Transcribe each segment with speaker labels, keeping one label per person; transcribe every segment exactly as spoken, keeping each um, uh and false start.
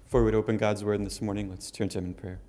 Speaker 1: Before we open God's Word this morning, let's turn to Him in prayer.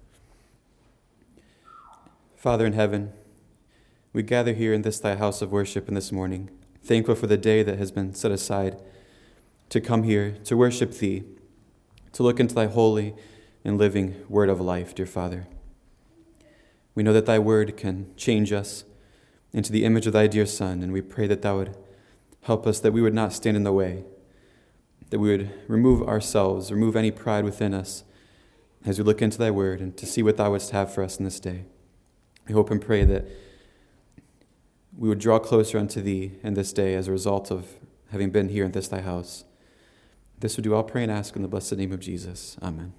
Speaker 1: Father in heaven, we gather here in this thy house of worship in this morning, thankful for the day that has been set aside to come here, to worship thee, to look into thy holy and living word of life, dear Father. We know that thy word can change us into the image of thy dear Son, and we pray that thou would help us, that we would not stand in the way, that we would remove ourselves, remove any pride within us as we look into thy word and to see what thou wouldst have for us in this day. We hope and pray that we would draw closer unto thee in this day as a result of having been here in this thy house. This we do all pray and ask in the blessed name of Jesus. Amen.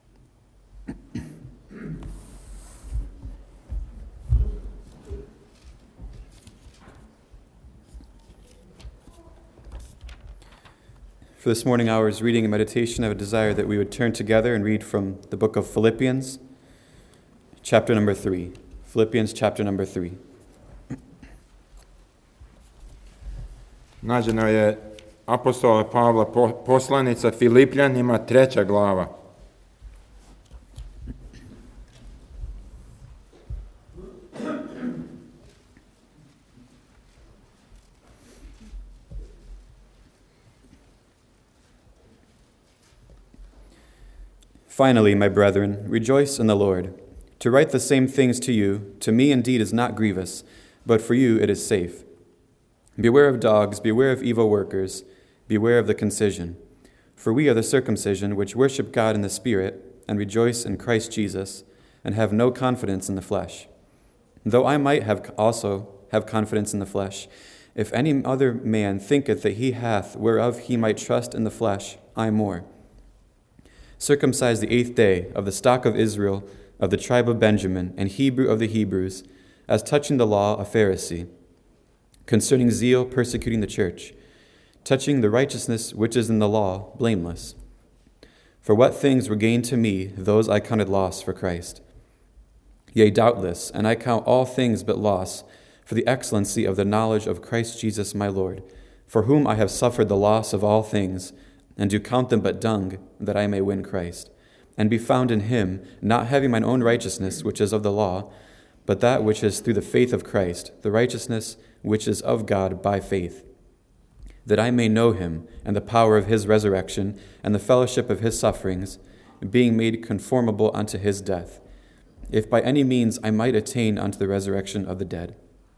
Speaker 1: For this morning hour's reading and meditation, I would desire that we would turn together and read from the book of Philippians, chapter number three. Philippians, chapter number three.
Speaker 2: Nađeno je apostola Pavla poslanica Filipljanima, treća glava.
Speaker 1: Finally, my brethren, rejoice in the Lord. To write the same things to you, to me indeed is not grievous, but for you it is safe. Beware of dogs, beware of evil workers, beware of the concision. For we are the circumcision which worship God in the Spirit, and rejoice in Christ Jesus, and have no confidence in the flesh. Though I might have also have confidence in the flesh, if any other man thinketh that he hath whereof he might trust in the flesh, I more. Circumcised the eighth day, of the stock of Israel, of the tribe of Benjamin, and Hebrew of the Hebrews, as touching the law, a Pharisee, concerning zeal, persecuting the church, touching the righteousness which is in the law, blameless. For what things were gained to me, those I counted loss for Christ. Yea, doubtless, and I count all things but loss, for the excellency of the knowledge of Christ Jesus my Lord, for whom I have suffered the loss of all things, and do count them but dung, that I may win Christ, and be found in him, not having mine own righteousness, which is of the law, but that which is through the faith of Christ, the righteousness which is of God by faith, that I may know him, and the power of his resurrection, and the fellowship of his sufferings, being made conformable unto his death, if by any means I might attain unto the resurrection of the dead.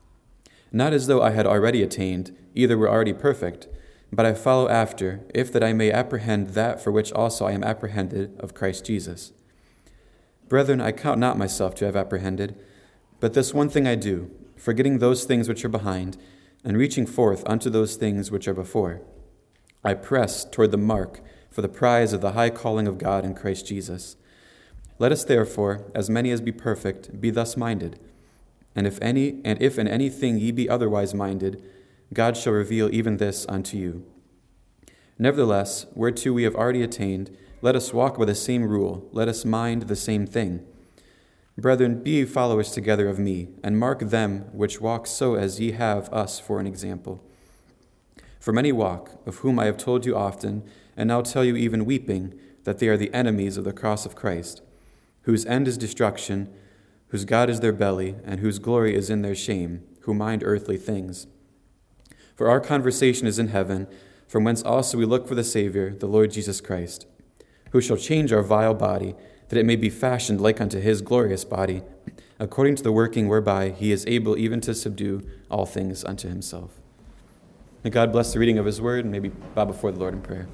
Speaker 1: Not as though I had already attained, either were already perfect, but I follow after, if that I may apprehend that for which also I am apprehended of Christ Jesus. Brethren, I count not myself to have apprehended, but this one thing I do, forgetting those things which are behind, and reaching forth unto those things which are before. I press toward the mark for the prize of the high calling of God in Christ Jesus. Let us therefore, as many as be perfect, be thus minded. And if any, and if in anything ye be otherwise minded, God shall reveal even this unto you. Nevertheless, whereto we have already attained, let us walk by the same rule, let us mind the same thing. Brethren, be ye followers together of me, and mark them which walk so as ye have us for an example. For many walk, of whom I have told you often, and now tell you even weeping, that they are the enemies of the cross of Christ, whose end is destruction, whose God is their belly, and whose glory is in their shame, who mind earthly things. For our conversation is in heaven, from whence also we look for the Savior, the Lord Jesus Christ, who shall change our vile body, that it may be fashioned like unto his glorious body, according to the working whereby he is able even to subdue all things unto himself. May God bless the reading of his word, and maybe bow before the Lord in prayer.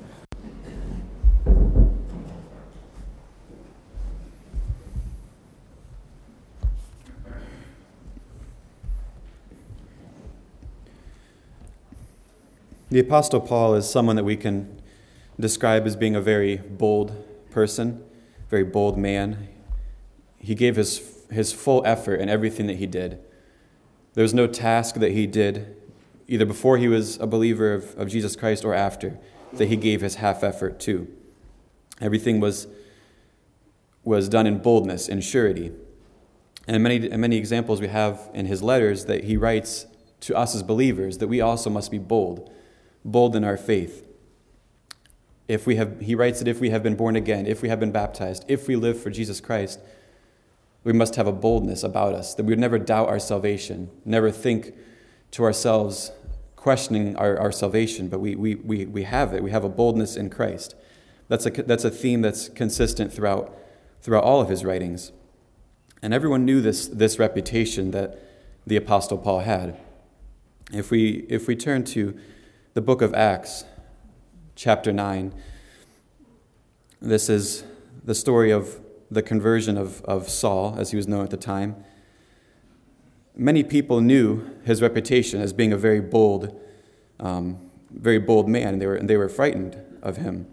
Speaker 1: The Apostle Paul is someone that we can describe as being a very bold person, very bold man. He gave his his full effort in everything that he did. There was no task that he did, either before he was a believer of, of Jesus Christ or after, that he gave his half effort to. Everything was was done in boldness, in surety. And many, many examples we have in his letters that he writes to us as believers, that we also must be bold, bold in our faith. if we have, he writes that if we have been born again, if we have been baptized, if we live for Jesus Christ, we must have a boldness about us, that we would never doubt our salvation, never think to ourselves, questioning our, our salvation, but we, we, we, we have it. We have a boldness in Christ. That's a, that's a theme that's consistent throughout, throughout all of his writings. And everyone knew this, this reputation that the Apostle Paul had. If we, if we turn to the book of Acts, chapter nine, this is the story of the conversion of, of Saul, as he was known at the time. Many people knew his reputation as being a very bold, um, very bold man, and they were, and they were frightened of him.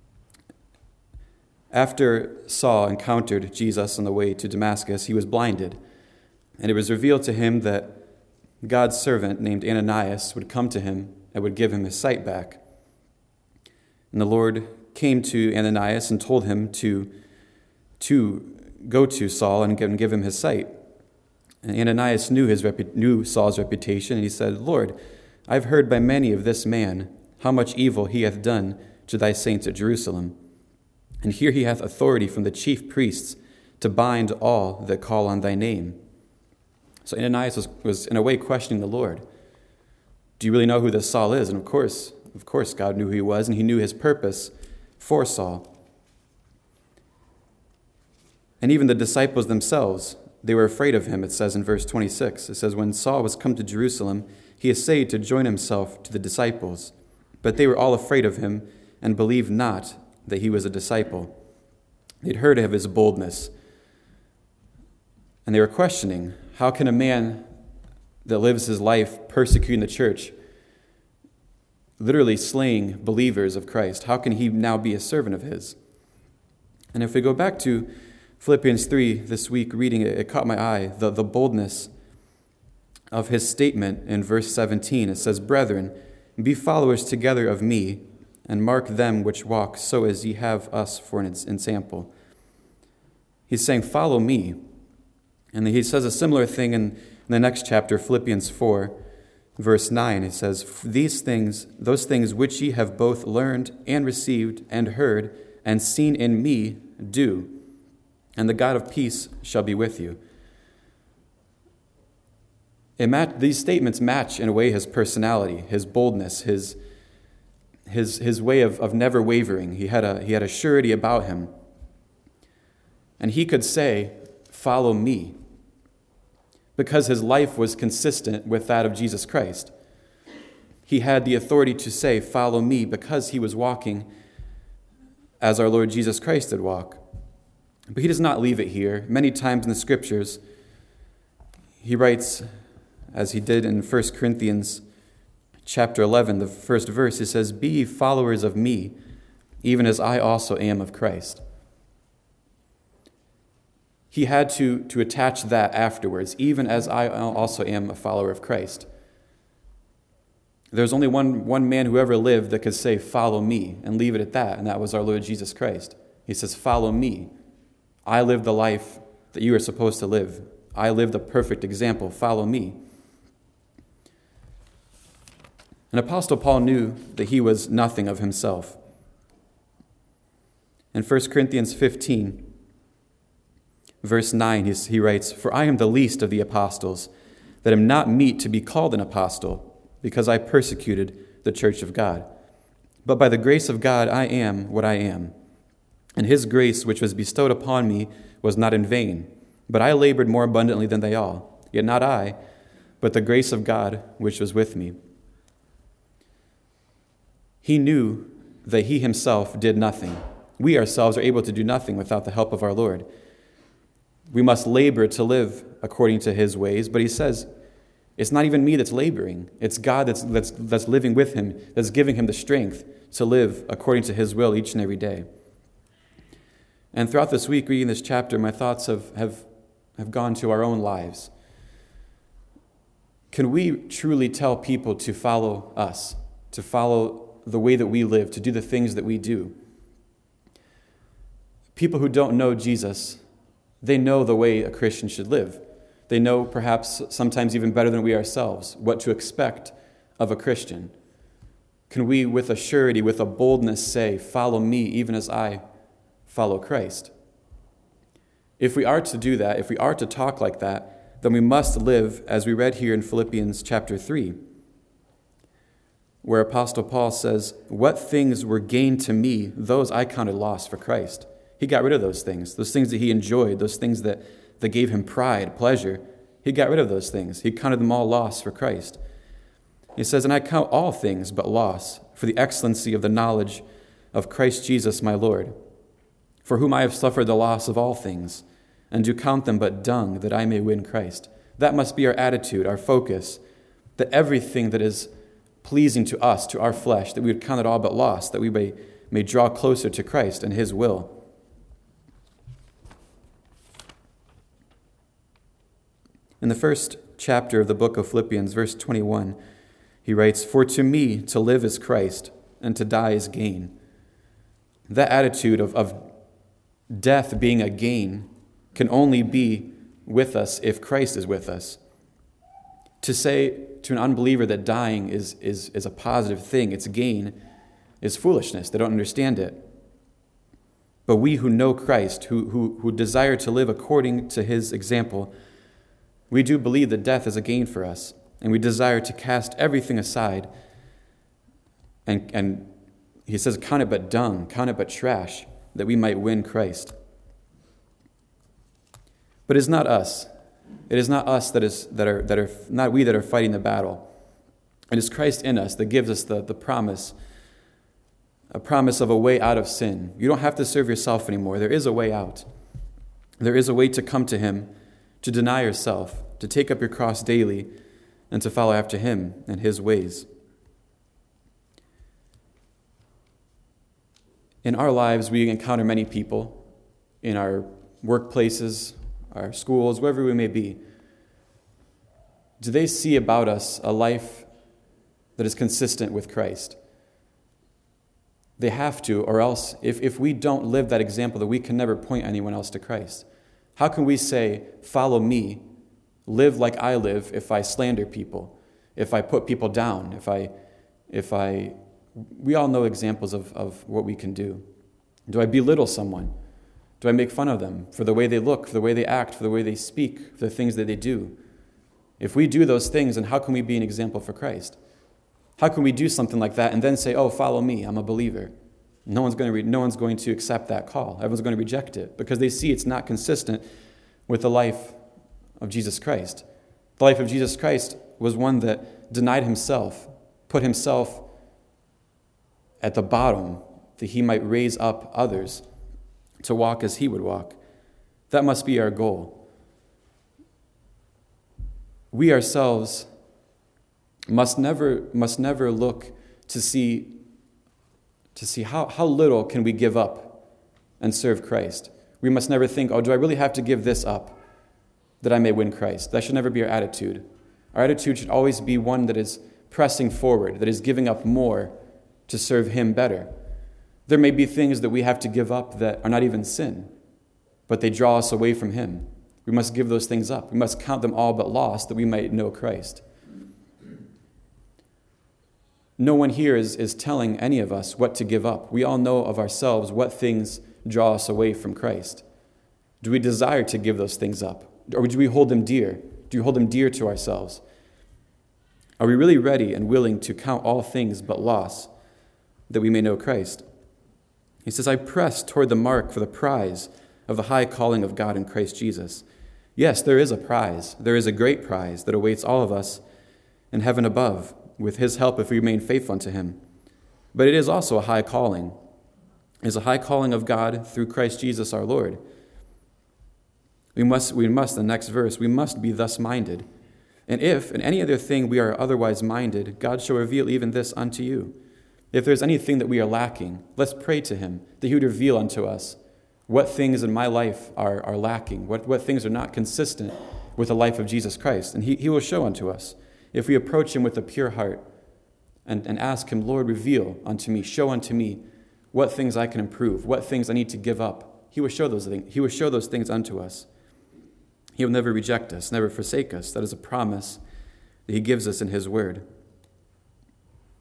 Speaker 1: After Saul encountered Jesus on the way to Damascus, he was blinded, and it was revealed to him that God's servant named Ananias would come to him and would give him his sight back. And the Lord came to Ananias and told him to, to go to Saul and give, and give him his sight. And Ananias knew, his repu- knew Saul's reputation, and he said, Lord, I've heard by many of this man how much evil he hath done to thy saints at Jerusalem. And here he hath authority from the chief priests to bind all that call on thy name. So Ananias was, was in a way questioning the Lord. Do you really know who this Saul is? And of course, of course God knew who he was, and he knew his purpose for Saul. And even the disciples themselves, they were afraid of him, it says in verse twenty-six. It says, when Saul was come to Jerusalem, he essayed to join himself to the disciples. But they were all afraid of him and believed not that he was a disciple. They'd heard of his boldness. And they were questioning, how can a man that lives his life persecuting the church, literally slaying believers of Christ, how can he now be a servant of his? And if we go back to Philippians three this week, reading it, it caught my eye, the, the boldness of his statement in verse seventeen. It says, Brethren, be followers together of me, and mark them which walk so as ye have us for an ensample. He's saying, follow me. And he says a similar thing in the next chapter, Philippians four, verse nine. He says, These things, those things which ye have both learned and received and heard and seen in me, do, and the God of peace shall be with you. It mat- these statements match in a way his personality, his boldness, his his his way of, of never wavering. He had a he had a surety about him. And he could say, follow me, because his life was consistent with that of Jesus Christ. He had the authority to say, follow me, because he was walking as our Lord Jesus Christ did walk. But he does not leave it here. Many times in the Scriptures, he writes, as he did in First Corinthians chapter eleven, the first verse, he says, Be ye followers of me, even as I also am of Christ. He had to, to attach that afterwards, even as I also am a follower of Christ. There's only one, one man who ever lived that could say, follow me, and leave it at that, and that was our Lord Jesus Christ. He says, follow me. I live the life that you are supposed to live. I live the perfect example. Follow me. And Apostle Paul knew that he was nothing of himself. In First Corinthians fifteen, verse nine, he writes, For I am the least of the apostles, that am not meet to be called an apostle, because I persecuted the church of God. But by the grace of God I am what I am. And his grace which was bestowed upon me was not in vain, but I labored more abundantly than they all. Yet not I, but the grace of God which was with me. He knew that he himself did nothing. We ourselves are able to do nothing without the help of our Lord. We must labor to live according to his ways, but he says, it's not even me that's laboring. It's God that's, that's, that's living with him, that's giving him the strength to live according to his will each and every day. And throughout this week, reading this chapter, my thoughts have, have, have gone to our own lives. Can we truly tell people to follow us, to follow the way that we live, to do the things that we do? People who don't know Jesus, they know the way a Christian should live. They know perhaps sometimes even better than we ourselves what to expect of a Christian. can we with a surety, with a boldness say, "Follow me even as I follow Christ"? If we are to do that, if we are to talk like that, then we must live as we read here in Philippians chapter three, where Apostle Paul says, "What things were gain to me, those I counted loss for Christ." He got rid of those things, those things that he enjoyed, those things that, that gave him pride, pleasure. He got rid of those things. He counted them all loss for Christ. He says, "And I count all things but loss for the excellency of the knowledge of Christ Jesus my Lord, for whom I have suffered the loss of all things, and do count them but dung, that I may win Christ." That must be our attitude, our focus, that everything that is pleasing to us, to our flesh, that we would count it all but loss, that we may, may draw closer to Christ and his will. In the first chapter of the book of Philippians, verse twenty-one, he writes, "For to me to live is Christ, and to die is gain." That attitude of, of death being a gain can only be with us if Christ is with us. To say to an unbeliever that dying is, is, is a positive thing, it's gain, is foolishness. They don't understand it. But we who know Christ, who, who, who desire to live according to his example, we do believe that death is a gain for us, and we desire to cast everything aside. And, and he says, count it but dung, count it but trash, that we might win Christ. But it's not us. It is not us that is that are that are not we that are fighting the battle. It is Christ in us that gives us the, the promise, a promise of a way out of sin. You don't have to serve yourself anymore. There is a way out. There is a way to come to him, to deny yourself, to take up your cross daily, and to follow after him and his ways. In our lives, we encounter many people in our workplaces, our schools, wherever we may be. Do they see about us a life that is consistent with Christ? They have to, or else if, if we don't live that example, that we can never point anyone else to Christ. How can we say, "Follow me, live like I live," if I slander people, if I put people down, if I, if I, we all know examples of, of what we can do. Do I belittle someone? Do I make fun of them for the way they look, for the way they act, for the way they speak, for the things that they do? If we do those things, then how can we be an example for Christ? How can we do something like that and then say, "Oh, follow me, I'm a believer"? No one's going to re- no one's going to accept that call. Everyone's going to reject it because they see it's not consistent with the life of Jesus Christ. The life of Jesus Christ was one that denied himself, put himself at the bottom that he might raise up others to walk as he would walk. That must be our goal. We ourselves must never must never look to see to see how, how little can we give up and serve Christ. We must never think, "Oh, do I really have to give this up that I may win Christ?" That should never be our attitude. Our attitude should always be one that is pressing forward, that is giving up more to serve him better. There may be things that we have to give up that are not even sin, but they draw us away from him. We must give those things up. We must count them all but lost that we might know Christ. No one here is, is telling any of us what to give up. We all know of ourselves what things draw us away from Christ. Do we desire to give those things up? Or do we hold them dear? Do we hold them dear to ourselves? Are we really ready and willing to count all things but loss that we may know Christ? He says, "I press toward the mark for the prize of the high calling of God in Christ Jesus." Yes, there is a prize. There is a great prize that awaits all of us in heaven above, with his help if we remain faithful unto him. But it is also a high calling. It is a high calling of God through Christ Jesus our Lord. We must, we must, the next verse, we must be thus minded. And if in any other thing we are otherwise minded, God shall reveal even this unto you. If there's anything that we are lacking, let's pray to him that he would reveal unto us what things in my life are, are lacking, what, what things are not consistent with the life of Jesus Christ. And he, he will show unto us. If we approach him with a pure heart and, and ask him, "Lord, reveal unto me, show unto me what things I can improve, what things I need to give up," he will show those things. He will show those things unto us. He will never reject us, never forsake us. That is a promise that he gives us in his word.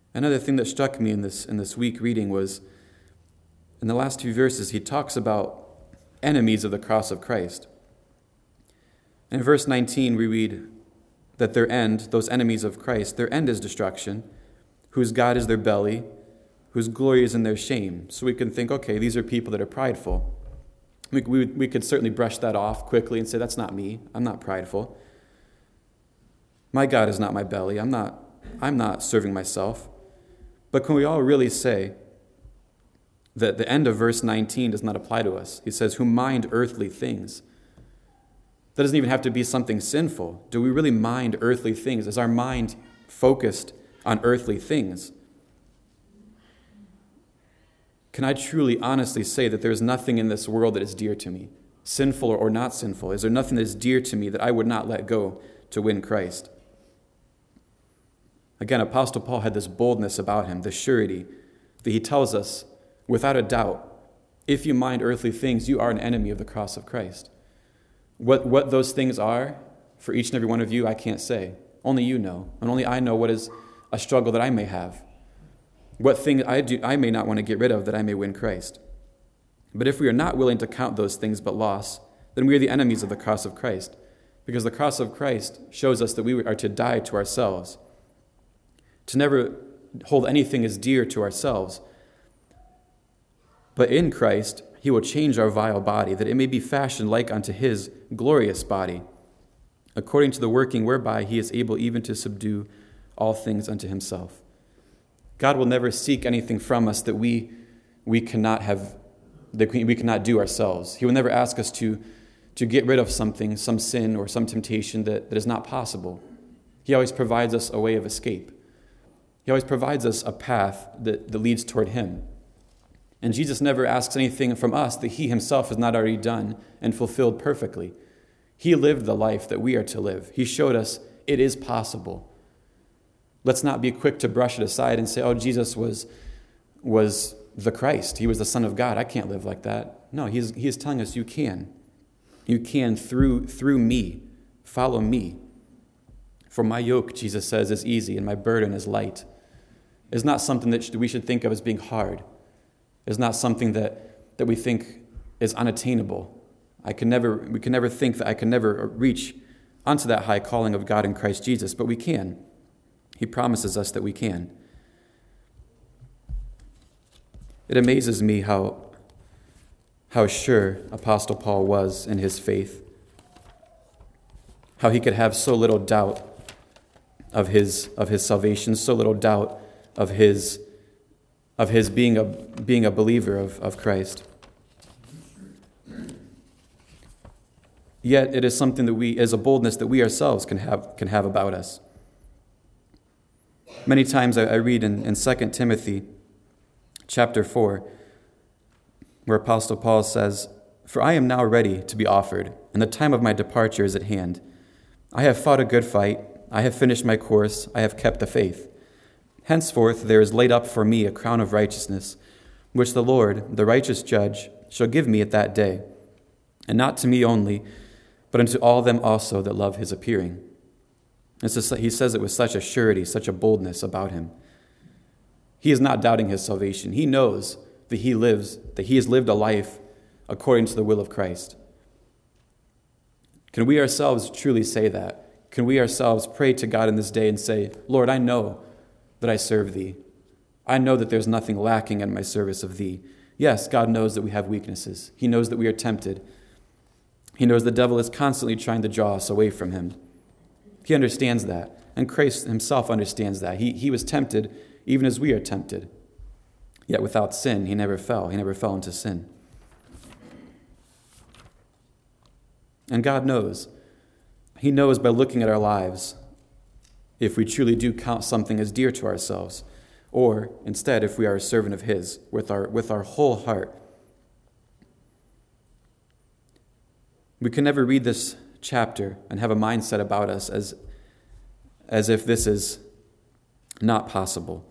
Speaker 1: Another thing that struck me in this in this week reading was, in the last few verses, he talks about enemies of the cross of Christ. In verse nineteen, we read that their end, those enemies of Christ, their end is destruction, whose God is their belly, whose glory is in their shame. So we can think, okay, these are people that are prideful. We, we, we could certainly brush that off quickly and say, that's not me. I'm not prideful. My God is not my belly. I'm not, I'm not serving myself. But can we all really say that the end of verse nineteen does not apply to us? He says, who mind earthly things. That doesn't even have to be something sinful. Do we really mind earthly things? Is our mind focused on earthly things? Can I truly, honestly say that there is nothing in this world that is dear to me, sinful or not sinful? Is there nothing that is dear to me that I would not let go to win Christ? Again, Apostle Paul had this boldness about him, this surety, that he tells us, without a doubt, if you mind earthly things, you are an enemy of the cross of Christ. What, what those things are, for each and every one of you, I can't say. Only you know, and only I know what is a struggle that I may have. What thing I do I may not want to get rid of that I may win Christ. But if we are not willing to count those things but loss, then we are the enemies of the cross of Christ, because the cross of Christ shows us that we are to die to ourselves, to never hold anything as dear to ourselves. But in Christ, he will change our vile body, that it may be fashioned like unto his glorious body, according to the working whereby he is able even to subdue all things unto himself. God will never seek anything from us that we we cannot have, that we cannot do ourselves. He will never ask us to, to get rid of something, some sin or some temptation that, that is not possible. He always provides us a way of escape. He always provides us a path that, that leads toward him. And Jesus never asks anything from us that he himself has not already done and fulfilled perfectly. He lived the life that we are to live. He showed us it is possible. Let's not be quick to brush it aside and say, oh, Jesus was, was the Christ. He was the Son of God. I can't live like that. No, he's, he is telling us you can. You can through, through me. Follow me. For my yoke, Jesus says, is easy and my burden is light. It's not something that we should think of as being hard. It's not something that, that we think is unattainable. I can never, we can never think that I can never reach onto that high calling of God in Christ Jesus, but we can. He promises us that we can. It amazes me how, how sure Apostle Paul was in his faith, how he could have so little doubt of his, of his salvation, so little doubt of his of his being a being a believer of, of Christ. Yet it is something that we, as a boldness that we ourselves can have can have about us. Many times I, I read in, in Second Timothy chapter four, where Apostle Paul says, "For I am now ready to be offered, and the time of my departure is at hand. I have fought a good fight, I have finished my course, I have kept the faith. Henceforth there is laid up for me a crown of righteousness, which the Lord, the righteous judge, shall give me at that day, and not to me only, but unto all them also that love his appearing." And so he says it with such a surety, such a boldness about him. He is not doubting his salvation. He knows that he lives, that he has lived a life according to the will of Christ. Can we ourselves truly say that? Can we ourselves pray to God in this day and say, "Lord, I know that I serve thee. I know that there's nothing lacking in my service of thee." Yes, God knows that we have weaknesses. He knows that we are tempted. He knows the devil is constantly trying to draw us away from him. He understands that, and Christ himself understands that. He, he was tempted even as we are tempted. Yet without sin, he never fell. He never fell into sin. And God knows. He knows by looking at our lives if we truly do count something as dear to ourselves, or instead if we are a servant of his with our, with our whole heart. We can never read this chapter and have a mindset about us as, as if this is not possible.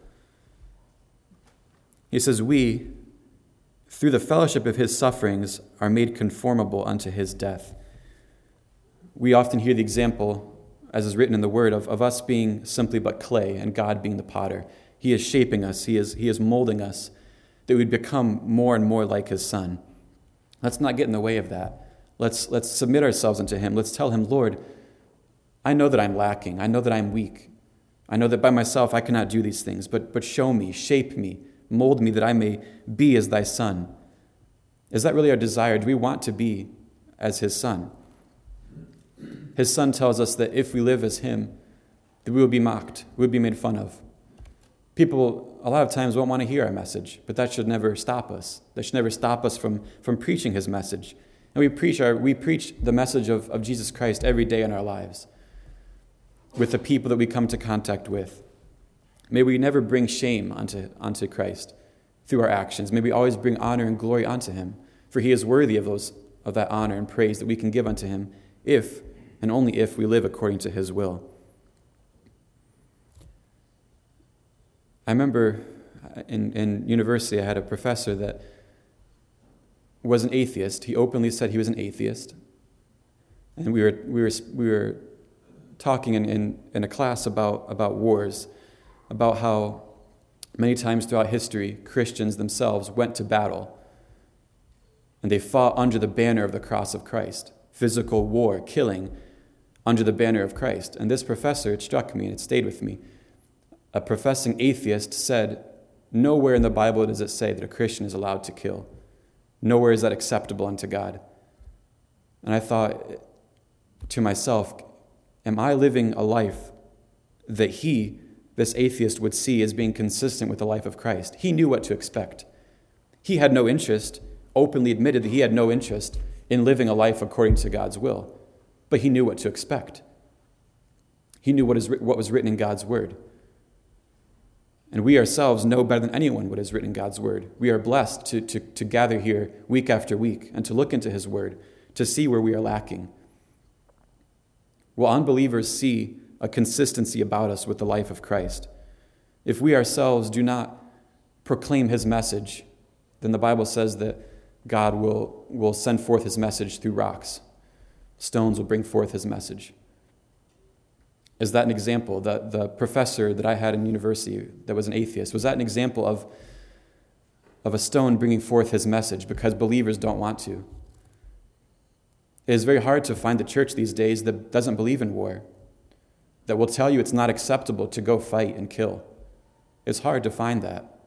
Speaker 1: He says, we, through the fellowship of his sufferings, are made conformable unto his death. We often hear the example, as is written in the Word, of, of us being simply but clay and God being the potter. He is shaping us. He is, he is molding us, that we'd become more and more like his Son. Let's not get in the way of that. Let's, let's submit ourselves unto him. Let's tell him, Lord, I know that I'm lacking. I know that I'm weak. I know that by myself I cannot do these things, but, but show me, shape me, mold me that I may be as thy Son. Is that really our desire? Do we want to be as his Son? His Son tells us that if we live as him, that we will be mocked, we will be made fun of. People a lot of times won't want to hear our message, but that should never stop us. That should never stop us from, from preaching his message. And we preach our we preach the message of, of Jesus Christ every day in our lives with the people that we come to contact with. May we never bring shame onto, onto Christ through our actions. May we always bring honor and glory unto him, for he is worthy of those of that honor and praise that we can give unto him if and only if we live according to his will. I remember in, in university I had a professor that was an atheist. He openly said he was an atheist. And we were we were we were talking in, in, in a class about, about wars, about how many times throughout history Christians themselves went to battle and they fought under the banner of the cross of Christ. Physical war, killing under the banner of Christ. And this professor, it struck me and it stayed with me. A professing atheist said, nowhere in the Bible does it say that a Christian is allowed to kill. Nowhere is that acceptable unto God. And I thought to myself, am I living a life that he, this atheist, would see as being consistent with the life of Christ? He knew what to expect. He had no interest, openly admitted that he had no interest in living a life according to God's will. But he knew what to expect. He knew what is what was written in God's word. And we ourselves know better than anyone what is written in God's word. We are blessed to, to, to gather here week after week and to look into his word, to see where we are lacking. Will unbelievers see a consistency about us with the life of Christ? If we ourselves do not proclaim his message, then the Bible says that God will, will send forth his message through rocks. Stones will bring forth his message. Is that an example? The, the professor that I had in university that was an atheist, was that an example of, of a stone bringing forth his message because believers don't want to? It is very hard to find the church these days that doesn't believe in war, that will tell you it's not acceptable to go fight and kill. It's hard to find that.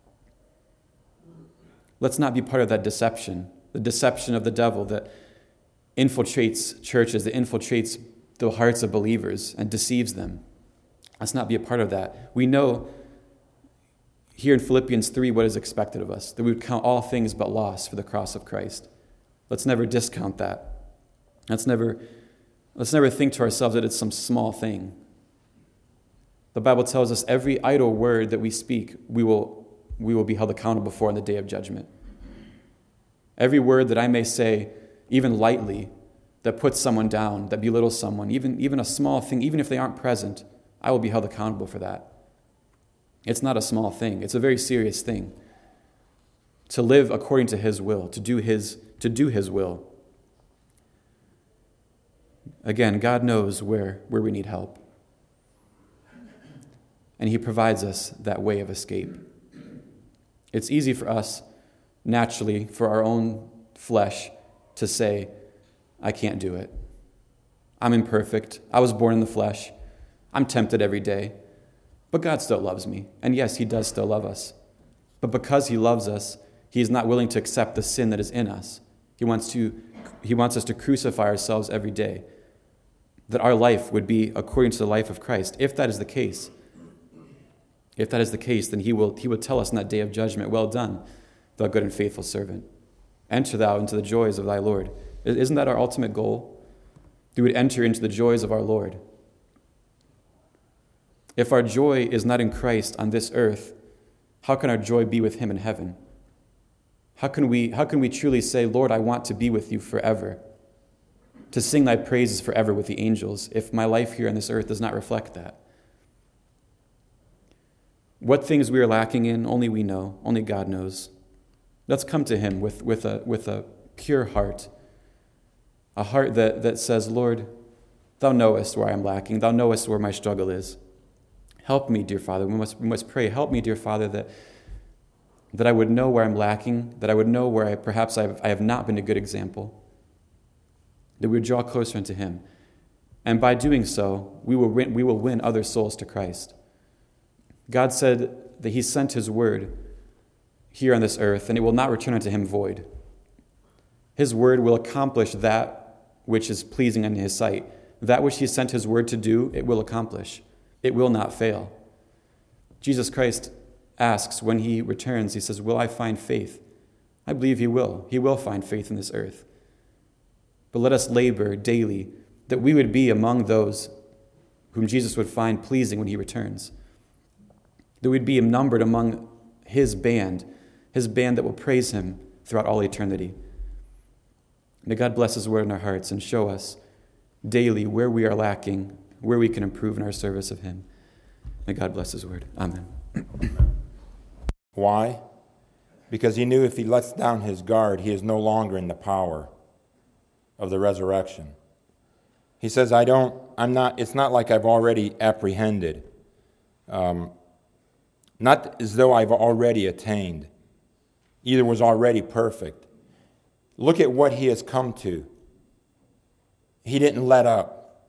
Speaker 1: Let's not be part of that deception, the deception of the devil that infiltrates churches, that infiltrates the hearts of believers and deceives them. Let's not be a part of that. We know here in Philippians three what is expected of us, that we would count all things but loss for the cross of Christ. Let's never discount that. Let's never, let's never think to ourselves that it's some small thing. The Bible tells us every idle word that we speak, we will, we will be held accountable for on the day of judgment. Every word that I may say, even lightly, that puts someone down, that belittles someone, even, even a small thing, even if they aren't present, I will be held accountable for that. It's not a small thing. It's a very serious thing. To live according to his will, to do his, to do his will. Again, God knows where, where we need help. And he provides us that way of escape. It's easy for us, naturally, for our own flesh, to say, I can't do it. I'm imperfect. I was born in the flesh. I'm tempted every day. But God still loves me. And yes, he does still love us. But because he loves us, he is not willing to accept the sin that is in us. He wants to, he wants us to crucify ourselves every day, that our life would be according to the life of Christ. If that is the case, if that is the case, then he will, he will tell us in that day of judgment, well done, thou good and faithful servant. Enter thou into the joys of thy Lord. Isn't that our ultimate goal? We would enter into the joys of our Lord. If our joy is not in Christ on this earth, how can our joy be with him in heaven? How can we, how can we truly say, Lord, I want to be with you forever, to sing thy praises forever with the angels, if my life here on this earth does not reflect that? What things we are lacking in, only we know, only God knows. Let's come to him with, with, a, with a pure heart, a heart that, that says, Lord, thou knowest where I am lacking. Thou knowest where my struggle is. Help me, dear Father. We must, we must pray, help me, dear Father, that, that I would know where I'm lacking, that I would know where I perhaps I have, I have not been a good example, that we would draw closer unto him. And by doing so, we will win, we will win other souls to Christ. God said that he sent his word here on this earth, and it will not return unto him void. His word will accomplish that which is pleasing in his sight. That which he sent his word to do, it will accomplish. It will not fail. Jesus Christ asks when he returns, he says, will I find faith? I believe he will. He will find faith in this earth. But let us labor daily that we would be among those whom Jesus would find pleasing when he returns. That we'd be numbered among his band, his band that will praise him throughout all eternity. May God bless his word in our hearts and show us daily where we are lacking, where we can improve in our service of him. May God bless his word. Amen.
Speaker 2: Why? Because he knew if he lets down his guard, he is no longer in the power of the resurrection. He says, I don't, I'm not, it's not like I've already apprehended. Um, not as though I've already attained. Either was already perfect. Look at what he has come to. He didn't let up.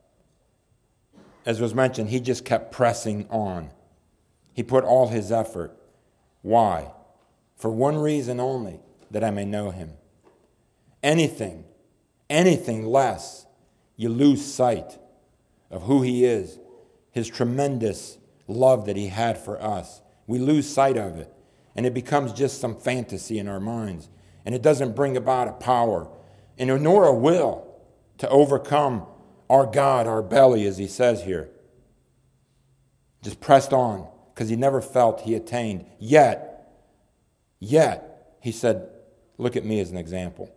Speaker 2: As was mentioned, he just kept pressing on. He put all his effort. Why? For one reason only, that I may know him. Anything, anything less, you lose sight of who he is, his tremendous love that he had for us. We lose sight of it, and it becomes just some fantasy in our minds, and it doesn't bring about a power, and nor a will to overcome our God, our belly, as he says here. Just pressed on, because he never felt he attained. Yet, yet, he said, look at me as an example.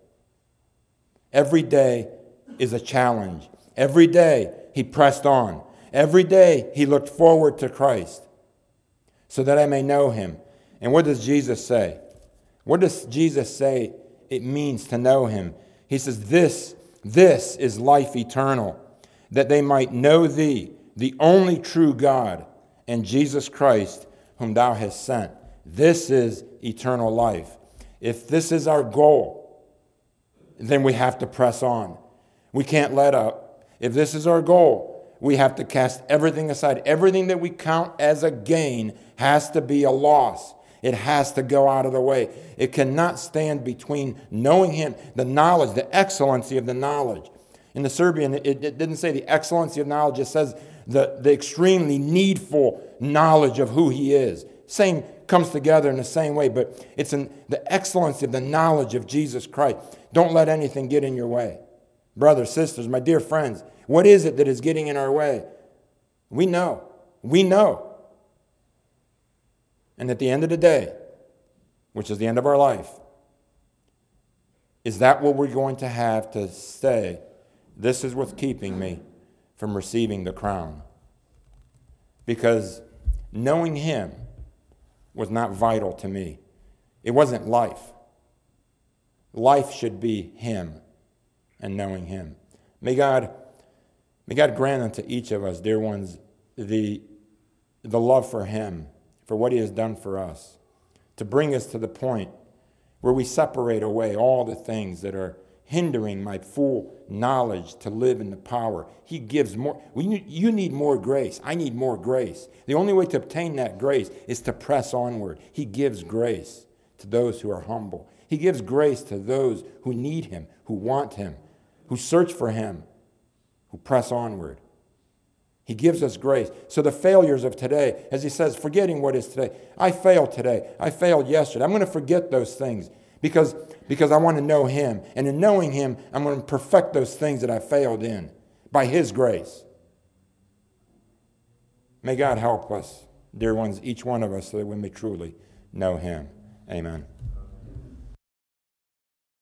Speaker 2: Every day is a challenge. Every day he pressed on. Every day he looked forward to Christ so that I may know him. And what does Jesus say? What does Jesus say it means to know him? He says, this, this is life eternal, that they might know thee, the only true God, and Jesus Christ, whom thou hast sent. This is eternal life. If this is our goal, then we have to press on. We can't let up. If this is our goal, we have to cast everything aside. Everything that we count as a gain has to be a loss. It has to go out of the way. It cannot stand between knowing him, the knowledge, the excellency of the knowledge. In the Serbian, it, it didn't say the excellency of knowledge. It says the, the extremely needful knowledge of who he is. Same comes together in the same way, but it's in the excellency of the knowledge of Jesus Christ. Don't let anything get in your way. Brothers, sisters, my dear friends, what is it that is getting in our way? We know. We know. And at the end of the day, which is the end of our life, is that what we're going to have to say, this is what's keeping me from receiving the crown? Because knowing him was not vital to me. It wasn't life. Life should be him and knowing him. May God, may God grant unto each of us, dear ones, the, the love for him, for what he has done for us, to bring us to the point where we separate away all the things that are hindering my full knowledge to live in the power. He gives more. We need, you need more grace. I need more grace. The only way to obtain that grace is to press onward. He gives grace to those who are humble. He gives grace to those who need him, who want him, who search for him, who press onward. He gives us grace. So the failures of today, as he says, forgetting what is today. I failed today. I failed yesterday. I'm going to forget those things because, because I want to know him. And in knowing him, I'm going to perfect those things that I failed in by his grace. May God help us, dear ones, each one of us, so that we may truly know him. Amen.